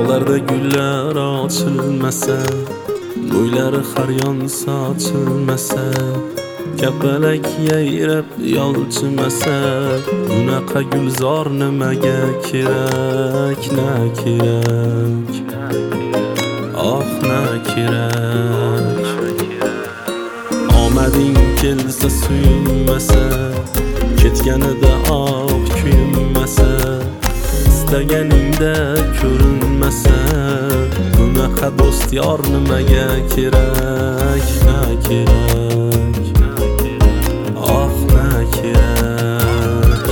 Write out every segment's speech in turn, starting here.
Bog'larda gullar ochilmasa, bo'ylari har yon sochilmasa, kapalak yayrab yolchimasa, bunaqa gulzor nimaga kerak, na kerak, oh na kerak. Omading kelsa suyunmasa, ketganida oq kuyunmasa, istaganingda ko'rinmasa, bunaqa do'st yor nimaga kerak, na kerak, oh na kerak.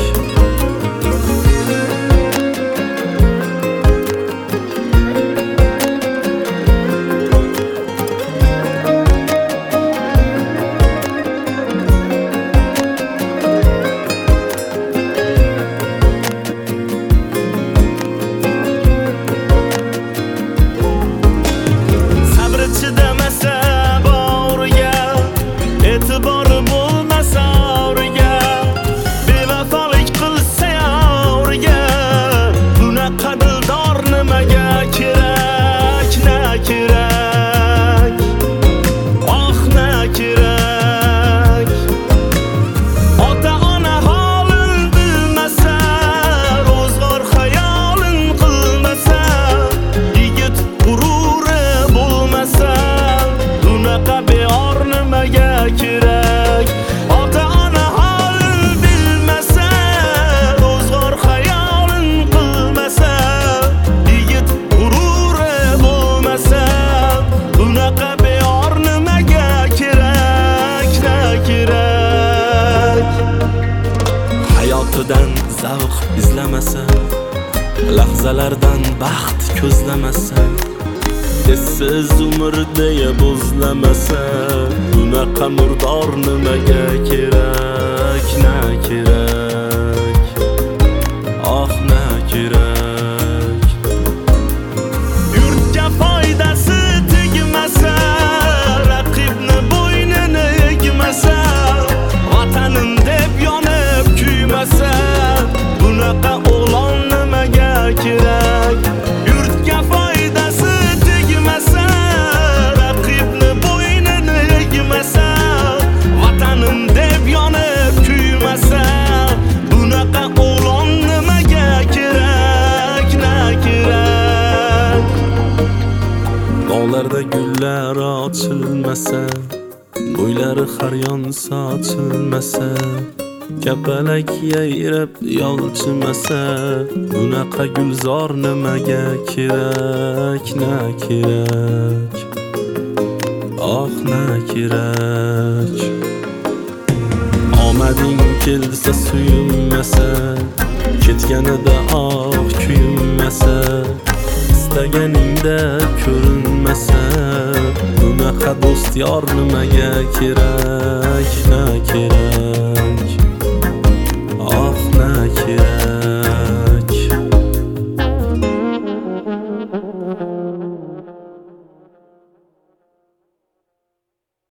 Hayotidan zavq izlamasa, lahzalardan baxt ko'zlamasa, essiz umr deya bo'zlamasa, bunaqa murdor nimaga kerak, na kerak, oh na kerak. Yurtga foydasi tegmasa, raqibni bo'ynini egmasa, vatanim deb yonib kuymasa, bunaqa o'g'lon nimaga kerak. Yurtga foydasi tegmasa, raqibni bo'ynini egmasa, vatanim deb yonib kuymasa, bunaqa o'g'lon nimaga kerak, na kerak. Bog'larda gullar ochilmasa, bo'ylari har yon sochilmasa, kapalak yayrab yolchimasa, bunaqa gulzor nimaga kerak, na kerak, oh na kerak. Omading kelsa suyunmasa, ketganida oq kuyunmasa, istaganingda ko'rinmasa, bunaqa do'st yor nimaga kerak, na kerak.